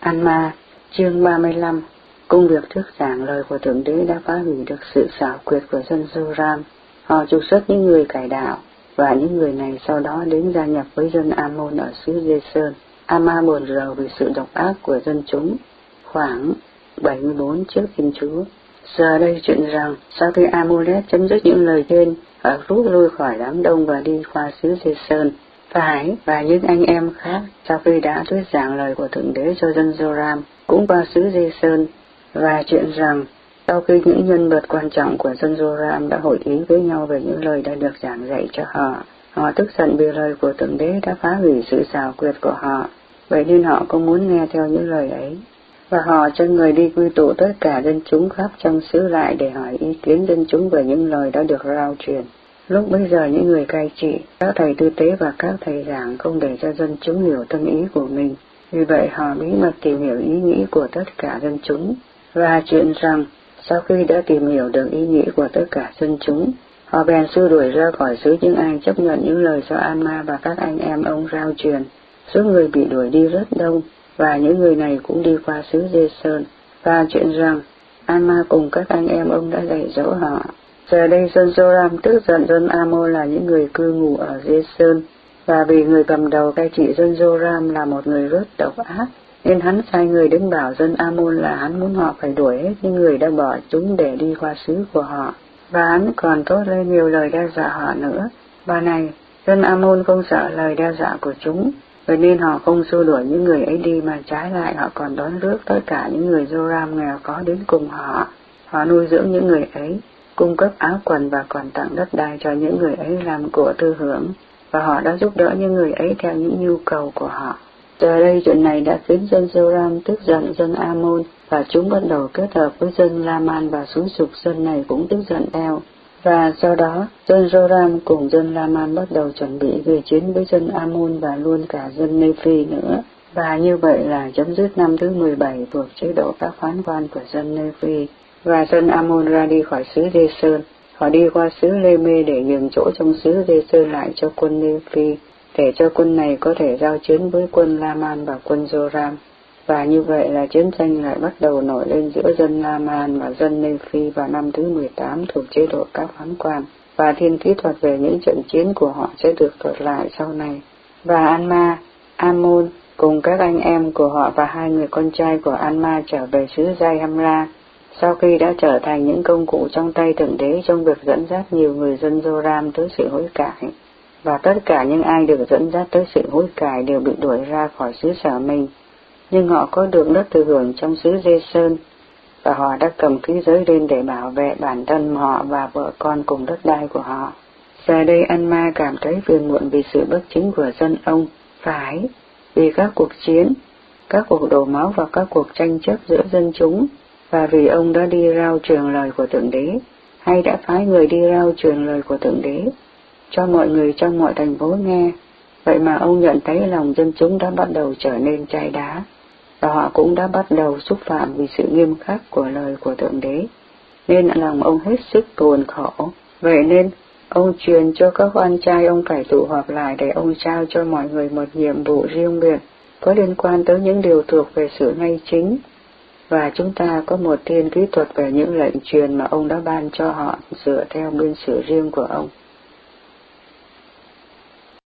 An-ma, chương 35. Công việc thuyết giảng lời của Thượng Đế đã phá hủy được sự xảo quyệt của dân Joram. Họ trục xuất những người cải đạo, và những người này sau đó đến gia nhập với dân Ammon ở xứ Giê-sơn. Am-ma buồn rầu vì sự độc ác của dân chúng. Khoảng 74 trước Kinh Chúa. Giờ đây chuyện rằng, sau khi Amolet chấm dứt những lời trên, họ rút lui khỏi đám đông và đi qua xứ Giê-sơn. Và những anh em khác, sau khi đã thuyết giảng lời của Thượng Đế cho dân Joram, cũng qua xứ Giê-sơn. Và chuyện rằng, sau khi những nhân vật quan trọng của dân Joram đã hội ý với nhau về những lời đã được giảng dạy cho họ, họ tức giận vì lời của Thượng Đế đã phá hủy sự xảo quyệt của họ, vậy nên họ cũng muốn nghe theo những lời ấy. Và họ cho người đi quy tụ tất cả dân chúng khắp trong xứ lại để hỏi ý kiến dân chúng về những lời đã được rao truyền. Lúc bấy giờ những người cai trị, các thầy tư tế và các thầy giảng không để cho dân chúng hiểu tâm ý của mình. Vì vậy họ bí mật tìm hiểu ý nghĩ của tất cả dân chúng. Và chuyện rằng, sau khi đã tìm hiểu được ý nghĩ của tất cả dân chúng, họ bèn xua đuổi ra khỏi xứ những ai chấp nhận những lời do An-ma và các anh em ông rao truyền. Số người bị đuổi đi rất đông, và những người này cũng đi qua xứ Giê-sơn. Và chuyện rằng, An-ma cùng các anh em ông đã dạy dỗ họ. Giờ đây dân Joram tức giận dân Ammon là những người cư ngụ ở Giê-sơn, và vì người cầm đầu cai trị dân Joram là một người rất độc ác, nên hắn sai người đến bảo dân Ammon là hắn muốn họ phải đuổi hết những người đã bỏ chúng để đi qua xứ của họ. Và hắn còn thốt lên nhiều lời đe dọa họ nữa. Và này, dân Ammon không sợ lời đe dọa của chúng, vậy nên họ không xua đuổi những người ấy đi, mà trái lại họ còn đón rước tất cả những người Joram nghèo có đến cùng họ. Họ nuôi dưỡng những người ấy, cung cấp áo quần và còn tặng đất đai cho những người ấy làm của tư hưởng, và họ đã giúp đỡ những người ấy theo những nhu cầu của họ. Giờ đây chuyện này đã khiến dân Joram tức giận dân Ammon, và chúng bắt đầu kết hợp với dân La-man và xúi giục dân này cũng tức giận theo. Và sau đó, dân Joram cùng dân La-man bắt đầu chuẩn bị gây chiến với dân Ammon và luôn cả dân Nê-phi nữa. Và như vậy là chấm dứt năm thứ 17 thuộc chế độ các phán quan của dân Nê-phi. Và dân Ammon ra đi khỏi xứ Giê-sơn. Họ đi qua xứ Lê-mê để nhường chỗ trong xứ Giê-sơn lại cho quân Nê-phi, để cho quân này có thể giao chiến với quân La-man và quân Joram. Và như vậy là chiến tranh lại bắt đầu nổi lên giữa dân La-man và dân Nê-phi vào năm thứ 18 thuộc chế độ các phán quan. Và thiên kỹ thuật về những trận chiến của họ sẽ được thuật lại sau này. Và An-ma, Ammon cùng các anh em của họ và hai người con trai của An-ma trở về xứ Giai-hamla, sau khi đã trở thành những công cụ trong tay Thượng Đế trong việc dẫn dắt nhiều người dân Joram tới sự hối cải. Và tất cả những ai được dẫn dắt tới sự hối cải đều bị đuổi ra khỏi xứ sở mình. Nhưng họ có được đất thừa hưởng trong xứ Giê-sơn, và họ đã cầm khí giới lên để bảo vệ bản thân họ và vợ con cùng đất đai của họ. Giờ đây An-ma cảm thấy phiền muộn vì sự bất chính của dân ông, vì các cuộc chiến, các cuộc đổ máu và các cuộc tranh chấp giữa dân chúng, và vì ông đã đi rao truyền lời của Thượng Đế, hay đã phái người đi rao truyền lời của Thượng Đế cho mọi người trong mọi thành phố nghe. Vậy mà ông nhận thấy lòng dân chúng đã bắt đầu trở nên chai đá, và họ cũng đã bắt đầu xúc phạm vì sự nghiêm khắc của lời của Thượng Đế, nên lòng ông hết sức buồn khổ. Vậy nên ông truyền cho các con trai ông phải tụ họp lại để ông trao cho mọi người một nhiệm vụ riêng biệt có liên quan tới những điều thuộc về sự ngay chính. Và chúng ta có một thiên kỹ thuật về những lệnh truyền mà ông đã ban cho họ dựa theo biên sử riêng của ông.